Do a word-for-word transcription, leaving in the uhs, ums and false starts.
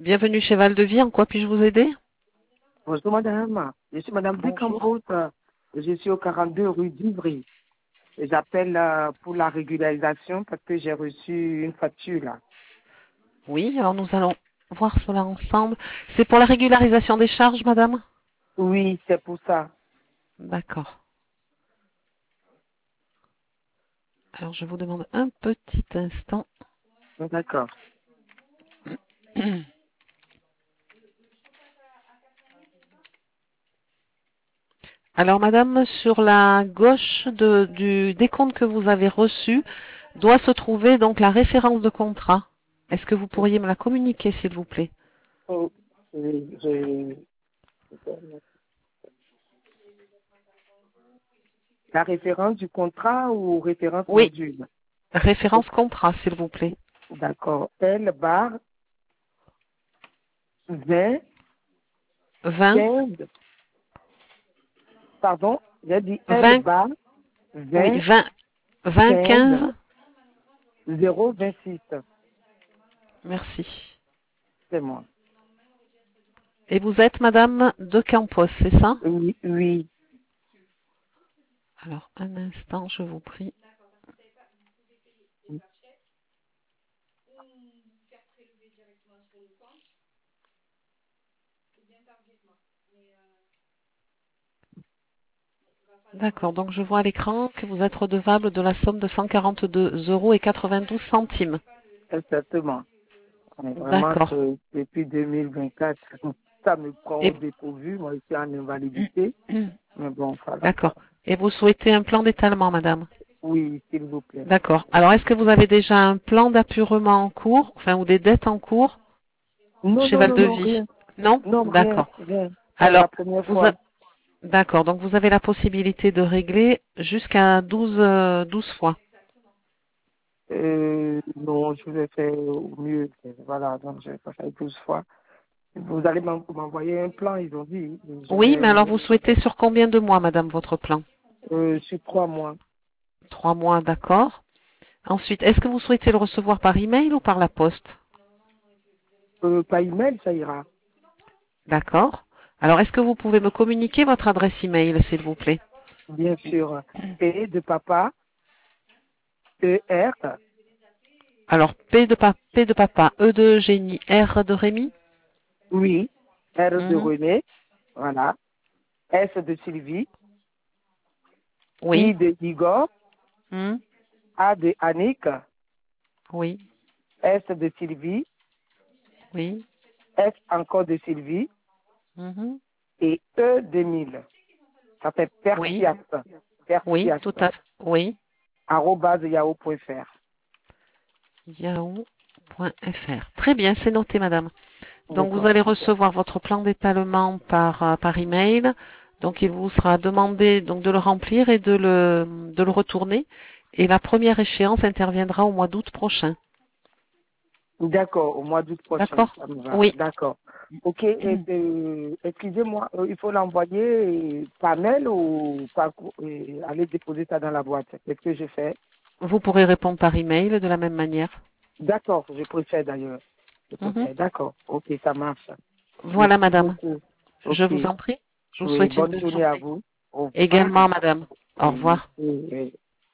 Bienvenue chez Val de Vie. En quoi puis-je vous aider? Bonjour madame, je suis madame Bonjour. Décampos, je suis au quarante-deux rue d'Ivry. Et j'appelle euh, pour la régularisation parce que j'ai reçu une facture là. Oui, alors nous allons voir cela ensemble. C'est pour la régularisation des charges, madame? Oui, c'est pour ça. D'accord. Alors je vous demande un petit instant. D'accord. Alors madame, sur la gauche de- du décompte que vous avez reçu, doit se trouver donc la référence de contrat. Est-ce que vous pourriez me la communiquer, s'il vous plaît? Oh, oui, je- La référence du contrat ou référence Oui, module? référence contrat, s'il vous plaît. D'accord. L bar vingt vingt, quinze. Pardon, j'ai dit L vingt, bar oui, vingt vingt, vingt, quinze quinze. zéro vingt-six. Merci. C'est moi. Et vous êtes madame de Campos, c'est ça? Oui, oui. Alors, un instant, je vous prie. D'accord, donc je vois à l'écran que vous êtes redevable de la somme de cent quarante-deux euros et quatre-vingt-douze centimes. Exactement. Mais vraiment, D'accord. c'est- depuis deux mille vingt-quatre, ça me prend Et, au dépourvu. Moi, je suis en invalidité. Mais bon, voilà. d'accord. Et vous souhaitez un plan d'étalement, madame? Oui, s'il vous plaît. D'accord. Alors, est-ce que vous avez déjà un plan d'appurement en cours, enfin, ou des dettes en cours Non, chez non, non, non, Val-de-Vie? rien. Non? Non, rien, D'accord. rien. C'est la Alors, première vous a- fois. d'accord. Donc, vous avez la possibilité de régler jusqu'à douze, euh, douze fois. Euh, non, je vais faire au mieux. Voilà, donc je vais pas faire douze fois. Vous allez m'en- m'envoyer un plan, ils ont dit. Je Oui, mais alors vais, vous souhaitez sur combien de mois, madame, votre plan? euh, sur trois mois. Trois mois, d'accord. Ensuite, est-ce que vous souhaitez le recevoir par email ou par la poste? Euh, par email, ça ira. D'accord. Alors, est-ce que vous pouvez me communiquer votre adresse email, s'il vous plaît? Bien sûr. P de papa, E R, Alors, P de, pa- P de papa, E de Eugénie, R de Rémi? oui, R de Mhm. René, voilà. S de Sylvie, I Oui. de Igor, Mhm. A de Annick, Oui. S de Sylvie, Oui. S encore de Sylvie Mhm. et E de Mille. Ça fait Oui. Persias, Oui, Persias, tout à fait. Oui. arobase yahoo point f r. yahoo point f r. Très bien, c'est noté, madame. Donc, vous D'accord. allez recevoir votre plan d'étalement par, euh, par email. Donc, il vous sera demandé donc de le remplir et de le, de le retourner. Et la première échéance interviendra au mois d'août prochain. D'accord, au mois d'août prochain, D'accord? ça me va. Oui. D'accord. Ok, et, euh, excusez-moi, euh, il faut l'envoyer par mail ou par, euh, aller déposer ça dans la boîte. Qu'est-ce que je fais? Vous pourrez répondre par email de la même manière. D'accord, je préfère d'ailleurs. Je Mhm. préfère. D'accord, ok, ça marche. Voilà, Merci madame. beaucoup. Je Ok, vous en prie. Je vous oui, souhaite une bonne bonne journée à journée. vous. Au revoir. Également, madame. Au Oui, revoir. merci. Oui.